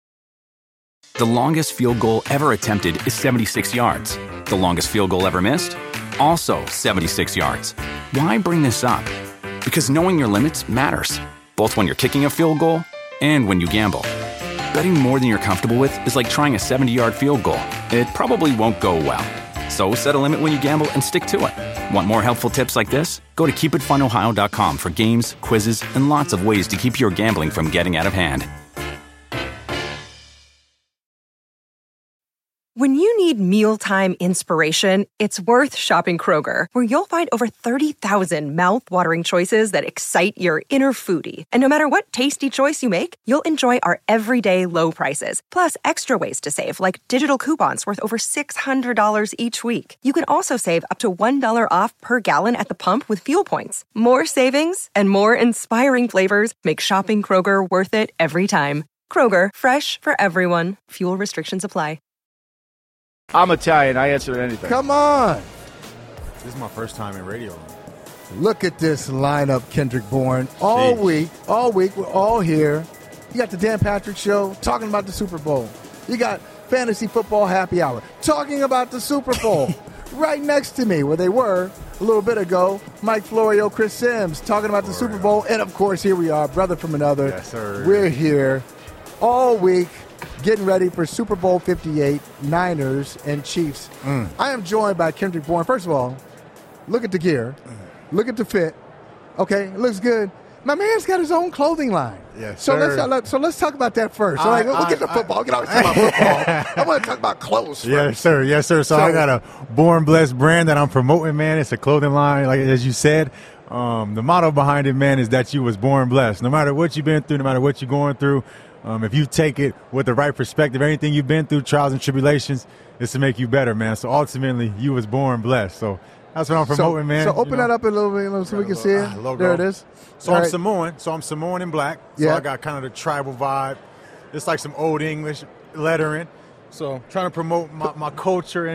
The longest field goal ever attempted is 76 yards. The longest field goal ever missed? Also 76 yards. Why bring this up? Because knowing your limits matters, both when you're kicking a field goal and when you gamble. Betting more than you're comfortable with is like trying a 70-yard field goal. It probably won't go well. So set a limit when you gamble and stick to it. Want more helpful tips like this? Go to keepitfunohio.com for games, quizzes, and lots of ways to keep your gambling from getting out of hand. When you need mealtime inspiration, it's worth shopping Kroger, where you'll find over 30,000 mouth-watering choices that excite your inner foodie. And no matter what tasty choice you make, you'll enjoy our everyday low prices, plus extra ways to save, like digital coupons worth over $600 each week. You can also save up to $1 off per gallon at the pump with fuel points. More savings and more inspiring flavors make shopping Kroger worth it every time. Kroger, fresh for everyone. Fuel restrictions apply. I'm Italian. I answer anything. Come on. This is my first time in radio. Look at this lineup, Kendrick Bourne. All week, we're all here. You got the Dan Patrick Show talking about the Super Bowl. You got Fantasy Football Happy Hour talking about the Super Bowl. Right next to me, where they were a little bit ago, Mike Florio, Chris Sims talking about the Super Bowl. And, of course, here we are, brother from another. Yes, sir. We're here all week, getting ready for Super Bowl 58, Niners and Chiefs. I am joined by Kendrick Bourne. First of all, look at the gear. Look at the fit. Okay, it looks good. My man's got his own clothing line. Yes, so sir. let's talk about that first. We'll get to football. Get always talk about football. I want to talk about clothes first. Yes, sir. So I got a Born Blessed brand that I'm promoting, man. It's a clothing line, like as you said. The motto behind it, man, is that you was born blessed. No matter what you've been through, no matter what you're going through, if you take it with the right perspective, anything you've been through, trials and tribulations, is to make you better, man. So ultimately, you was born blessed. So that's what I'm promoting, man. So open that up a little bit so we can see it. Logo. There it is. So I'm Samoan. So I'm Samoan in black. So Yeah. I got kind of the tribal vibe. It's like some old English lettering. So trying to promote my culture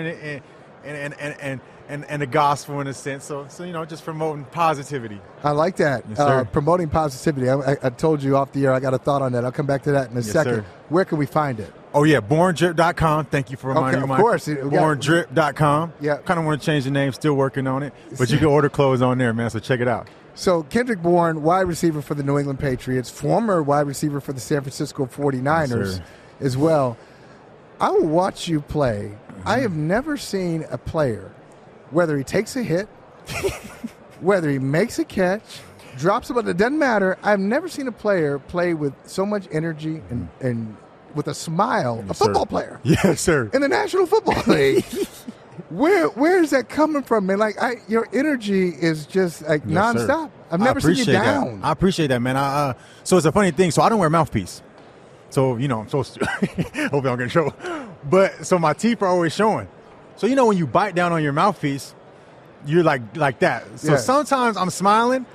and the gospel in a sense. So just promoting positivity. I like that. Yes, sir. Promoting positivity. I told you off the air I got a thought on that. I'll come back to that in a second. sir. Where can we find it? Oh, yeah, borndrip.com. Thank you for reminding me, of Mike. course. Borndrip.com. Yeah. Kind of want to change the name, still working on it. But you can order clothes on there, man, so check it out. So Kendrick Bourne, wide receiver for the New England Patriots, former wide receiver for the San Francisco 49ers as well. I will watch you play. I have never seen a player, whether he takes a hit, whether he makes a catch, drops it, but it doesn't matter. I've never seen a player play with so much energy and with a smile, a football player. Yes, sir. In the National Football League. Where is that coming from, man? Like, your energy is just like nonstop. Sir. I've never seen you down. I appreciate that, man. So it's a funny thing. So I don't wear a mouthpiece. So, I'm supposed to. Hope y'all can show. But so my teeth are always showing. So, when you bite down on your mouthpiece, you're like that. So sometimes I'm smiling,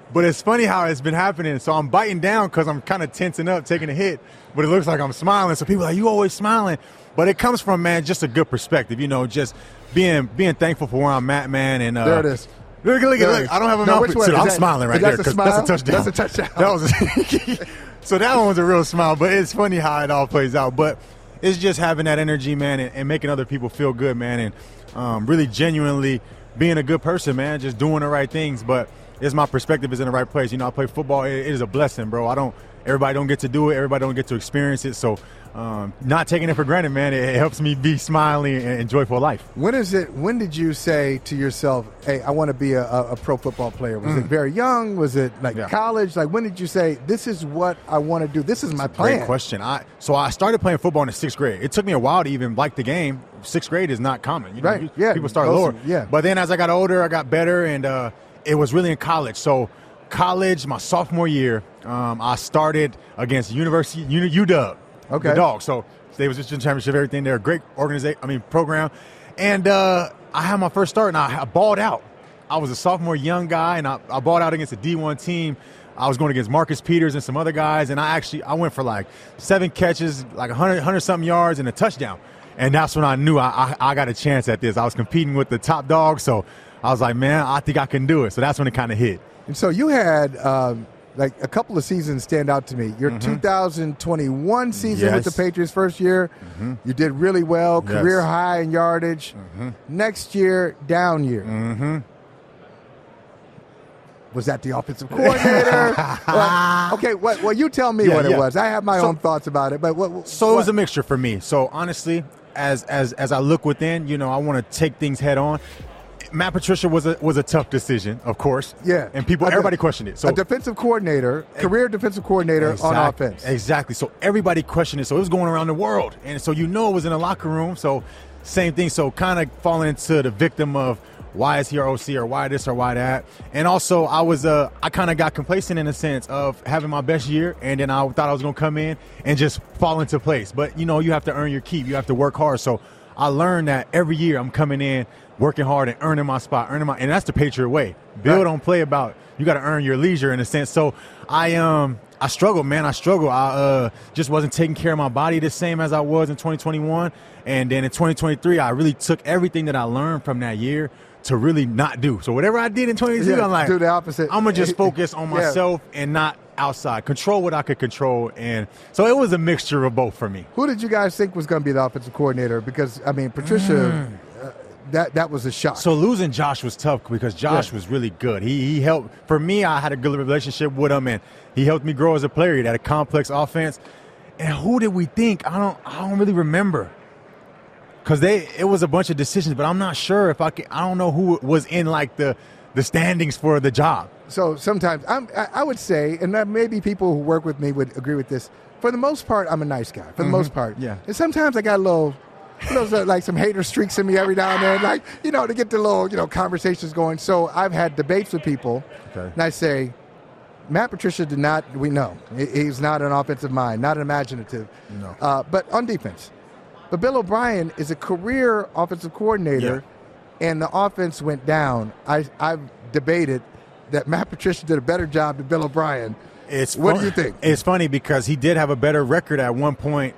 But it's funny how it's been happening. So I'm biting down because I'm kind of tensing up, taking a hit, but it looks like I'm smiling. So people are like, you always smiling. But it comes from, man, just a good perspective, just being thankful for where I'm at, man. And there it is. Look. I don't have a mouth. So I'm smiling right there because that's a touchdown. That's a touchdown. So that one was a real smile, but it's funny how it all plays out. But it's just having that energy, man, and making other people feel good, man, and really genuinely being a good person, man, just doing the right things. But my perspective is in the right place. I play football. It is a blessing, bro. Everybody don't get to do it. Everybody don't get to experience it. So not taking it for granted, man. It helps me be smiling and enjoy for life. When did you say to yourself, hey, I want to be a pro football player? Was it very young? Was it college? Like, when did you say, this is what I want to do? This is my plan. Great question. So I started playing football in the 6th grade. It took me a while to even like the game. 6th grade is not common. Right. Yeah. People start lower. Yeah. But then as I got older, I got better, and it was really in college. So college, my sophomore year, I started against UW. Okay. The Dogs. So they was just in championship, everything. They're a great program. And I had my first start, and I balled out. I was a sophomore young guy, and I balled out against a D1 team. I was going against Marcus Peters and some other guys, and I went for like 7 catches, like 100-something yards, and a touchdown. And that's when I knew I got a chance at this. I was competing with the top dogs, so I was like, man, I think I can do it. So that's when it kind of hit. And so you had a couple of seasons stand out to me. Your 2021 season with the Patriots first year, you did really well, career high in yardage. Next year, down year. Was that the offensive coordinator? Well, you tell me what it was. I have my own thoughts about it. But it was a mixture for me. So honestly, as I look within, I want to take things head on. Matt Patricia was a tough decision, of course. Yeah. And everybody questioned it. So a defensive coordinator, career defensive coordinator on offense. Exactly. So everybody questioned it. So it was going around the world. And so it was in a locker room. So same thing. So kind of falling into the victim of why is he our OC or why this or why that. And also I kind of got complacent in a sense of having my best year, and then I thought I was going to come in and just fall into place. But, you have to earn your keep. You have to work hard. So I learned that every year I'm coming in, working hard and earning my spot, and that's the Patriot way. Bill don't play about, you got to earn your leisure in a sense. So I struggled, man. I just wasn't taking care of my body the same as I was in 2021. And then in 2023, I really took everything that I learned from that year to really not do. So whatever I did in 2022, I'm like, do the opposite. I'm going to just focus on myself and not outside. Control what I could control. And so it was a mixture of both for me. Who did you guys think was going to be the offensive coordinator? Because, Patricia, that was a shock. So losing Josh was tough because Josh was really good. He helped. For me, I had a good relationship with him, and he helped me grow as a player. He had a complex offense. And who did we think? I don't really remember. Because it was a bunch of decisions, but I'm not sure if I don't know who was in like the standings for the job. So sometimes I would say, and maybe people who work with me would agree with this, for the most part, I'm a nice guy. For the most part. Yeah. And sometimes I got a little, like some hater streaks in me every now and then, like, to get the little, conversations going. So I've had debates with people, and I say, Matt Patricia we know, he's not an offensive mind, not an imaginative, but on defense. But Bill O'Brien is a career offensive coordinator, and the offense went down. I've debated that Matt Patricia did a better job than Bill O'Brien. What do you think? It's funny because he did have a better record at one point.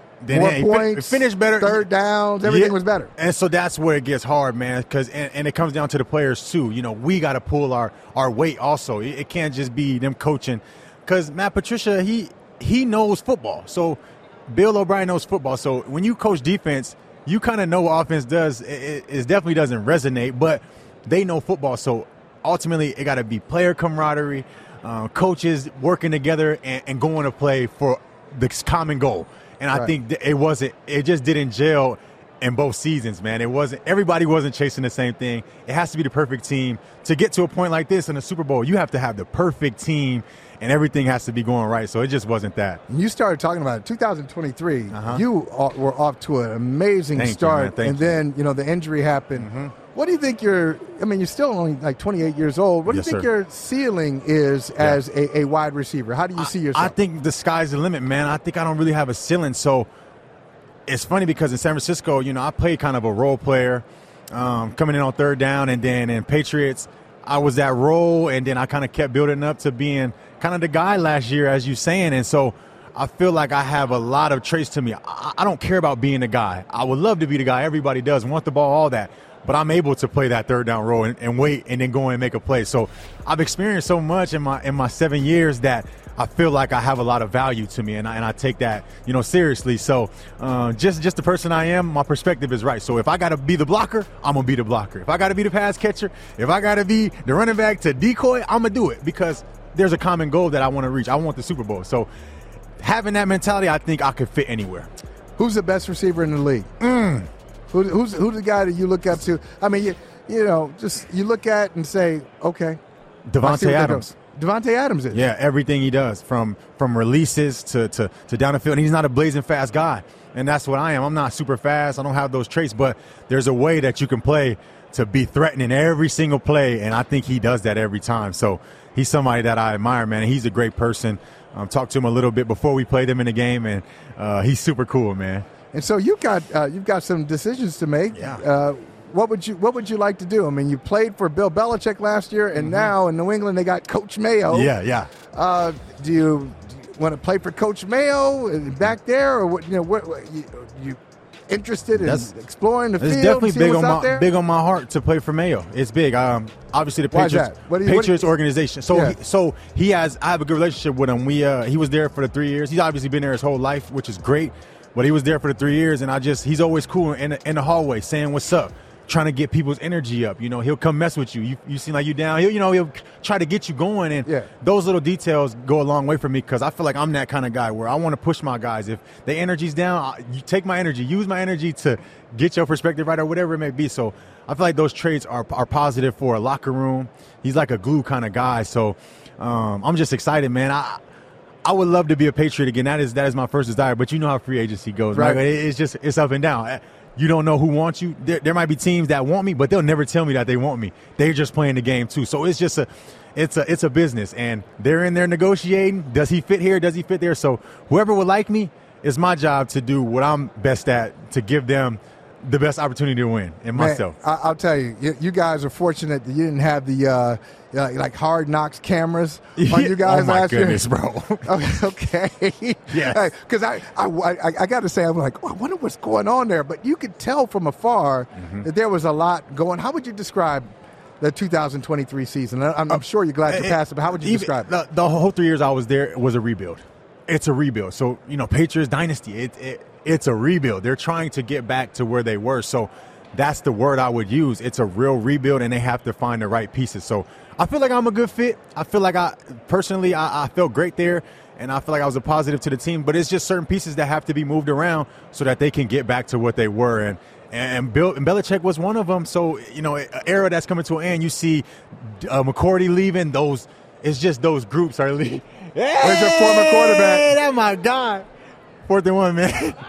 He finished better. Third downs, everything was better. And so that's where it gets hard, man, and it comes down to the players too. We got to pull our weight also. It can't just be them coaching, because Matt Patricia, he knows football. So Bill O'Brien knows football. So when you coach defense, you kind of know what offense does. It definitely doesn't resonate, but they know football. So ultimately, it got to be player camaraderie, coaches working together and going to play for the common goal. And I think it just didn't gel in both seasons, man. Everybody wasn't chasing the same thing. It has to be the perfect team. To get to a point like this in the Super Bowl, you have to have the perfect team, and everything has to be going right. So it just wasn't that. You started talking about it. 2023, you were off to an amazing start. Thank you. Then, the injury happened. What do you think you're still only like 28 years old. What do you think your ceiling is as a wide receiver? How do you see yourself? I think the sky's the limit, man. I think I don't really have a ceiling. So it's funny because in San Francisco, I played kind of a role player, coming in on third down, and then in Patriots, I was that role, and then I kind of kept building up to being kind of the guy last year, as you're saying. And so I feel like I have a lot of traits to me. I don't care about being the guy. I would love to be the guy. Everybody does, want the ball, all that. But I'm able to play that third down role and wait and then go and make a play. So I've experienced so much in my 7 years that I feel like I have a lot of value to me, and I take that, seriously. So just the person I am, my perspective is right. So if I got to be the blocker, I'm going to be the blocker. If I got to be the pass catcher, if I got to be the running back to decoy, I'm going to do it because there's a common goal that I want to reach. I want the Super Bowl. So having that mentality, I think I could fit anywhere. Who's the best receiver in the league? Who's the guy that you look up to? I mean, you look at and say, okay. Devontae Adams. Devontae Adams is. Yeah, everything he does, from releases to down the field. And he's not a blazing fast guy, and that's what I am. I'm not super fast. I don't have those traits, but there's a way that you can play to be threatening every single play, and I think he does that every time. So he's somebody that I admire, man, and he's a great person. Talked to him a little bit before we played him in the game, and he's super cool, man. And so you've got some decisions to make. Yeah. What would you like to do? I mean, you played for Bill Belichick last year, and now in New England they got Coach Mayo. Yeah. Do you want to play for Coach Mayo back there, or what? You interested in exploring the field? It's definitely big on my heart to play for Mayo. It's big. Obviously the Patriots. Patriots organization. So I have a good relationship with him. He was there for the 3 years. He's obviously been there his whole life, which is great. But he was there for the 3 years, and he's always cool in the hallway saying what's up, trying to get people's energy up. He'll come mess with you. You seem like you down. He'll try to get you going, and those little details go a long way for me because I feel like I'm that kind of guy where I want to push my guys. If the energy's down, you take my energy, use my energy to get your perspective right or whatever it may be. So I feel like those traits are positive for a locker room. He's like a glue kind of guy. So I'm just excited, man. I would love to be a Patriot again. That is my first desire. But you know how free agency goes, right? It's up and down. You don't know who wants you. There might be teams that want me, but they'll never tell me that they want me. They're just playing the game too. So it's just it's a business, and they're in there negotiating. Does he fit here? Does he fit there? So whoever would like me, it's my job to do what I'm best at to give them the best opportunity to win, and myself. Man, I'll tell you, you guys are fortunate that you didn't have the like Hard Knocks cameras on you guys last year. Oh my goodness, bro. Okay. Yes. Because I got to say, I'm like, I wonder what's going on there. But you could tell from afar that there was a lot going. How would you describe the 2023 season? I'm sure you're glad you passed it, but how would you describe it? The whole 3 years I was there was a rebuild. It's a rebuild. So, Patriots dynasty, it's a rebuild. They're trying to get back to where they were. So that's the word I would use. It's a real rebuild, and they have to find the right pieces. So I feel like I'm a good fit. I feel like I felt great there, and I feel like I was a positive to the team. But it's just certain pieces that have to be moved around so that they can get back to what they were. And Belichick was one of them. So, an era that's coming to an end, you see McCourty leaving. It's just those groups are leaving. Where's your former quarterback? Oh, my God. 4th and 1, man.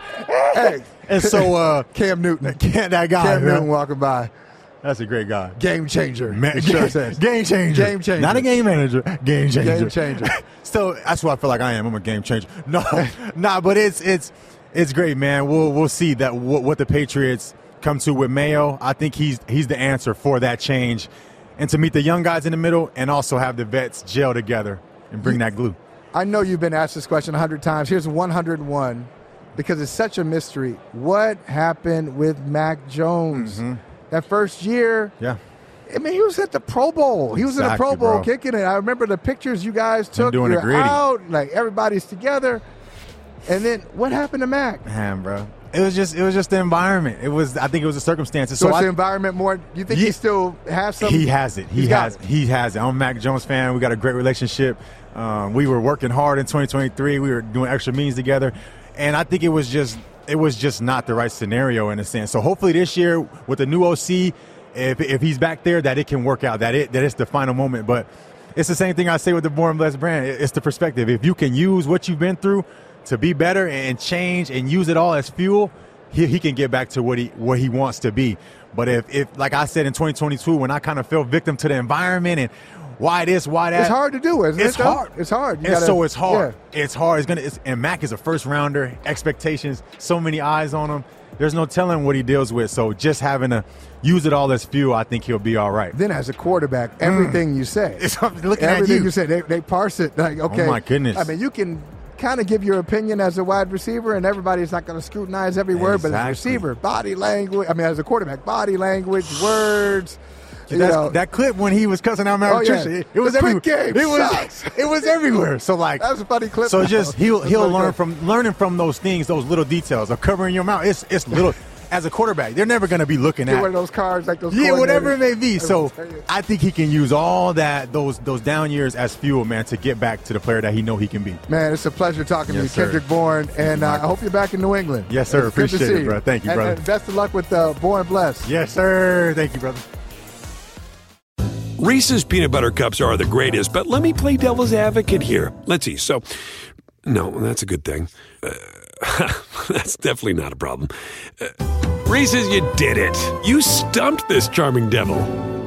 Hey. And so Cam Newton. That guy. Cam Newton walking by. That's a great guy. Game changer. Game changer. Game changer. Not a game manager. Game changer. Game changer. So that's what I feel like I am. I'm a game changer. No, but it's great, man. We'll see that what the Patriots come to with Mayo. I think he's the answer for that change, and to meet the young guys in the middle, and also have the vets gel together and bring that glue. I know you've been asked this question 100 times. Here's 101, because it's such a mystery. What happened with Mac Jones? That first year, I mean, he was at the Pro Bowl. He was in the Pro Bowl kicking it. I remember the pictures you guys took. You're out, like everybody's together. And then what happened to Mac? Man, bro. It was just the environment. I think it was the circumstances. So it's the environment more. You think he still has something? He has it. He has it. I'm a Mac Jones fan. We got a great relationship. We were working hard in 2023. We were doing extra meetings together. And I think it was just not the right scenario in a sense. So hopefully this year with the new OC, if he's back there, that it can work out, that it's the final moment. But it's the same thing I say with the Born Blessed brand. It's the perspective. If you can use what you've been through to be better and change and use it all as fuel, he can get back to what he wants to be. But if like I said in 2022, when I kind of fell victim to the environment and why this, why that. It's hard to do, isn't it? It's hard. It's hard. It's hard. Yeah. It's hard. And Mac is a first-rounder. Expectations, so many eyes on him. There's no telling what he deals with. So just having to use it all as fuel, I think he'll be all right. Then as a quarterback, everything you say. Everything you say, they parse it. Like, okay. Oh, my goodness. I mean, you can kind of give your opinion as a wide receiver, and everybody's not going to scrutinize every word, but as a receiver, body language. I mean, as a quarterback, body language, words. That clip when he was cussing out Matt Patricia, it was everywhere. It was everywhere. So like that was a funny clip. So just he'll learn from those things, those little details of covering your mouth. It's little. As a quarterback, they're never going to be looking at one of those cards like those. Yeah, whatever it may be. So I think he can use all that those down years as fuel, man, to get back to the player that he know he can be. Man, it's a pleasure talking to you, Kendrick Bourne, and I hope you're back in New England. Yes, sir. Appreciate it, bro. Thank you, brother. And best of luck with Bourne Bless. Yes, sir. Thank you, brother. Reese's Peanut Butter Cups are the greatest, but let me play devil's advocate here. Let's see. So, no, that's a good thing. That's definitely not a problem. Reese's, you did it. You stumped this charming devil.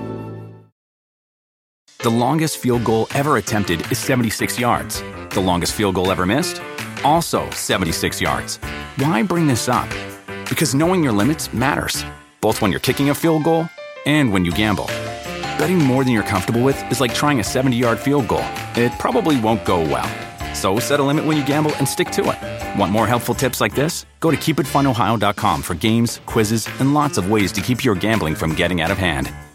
The longest field goal ever attempted is 76 yards. The longest field goal ever missed? Also 76 yards. Why bring this up? Because knowing your limits matters, both when you're kicking a field goal and when you gamble. Betting more than you're comfortable with is like trying a 70-yard field goal. It probably won't go well. So set a limit when you gamble and stick to it. Want more helpful tips like this? Go to keepitfunohio.com for games, quizzes, and lots of ways to keep your gambling from getting out of hand.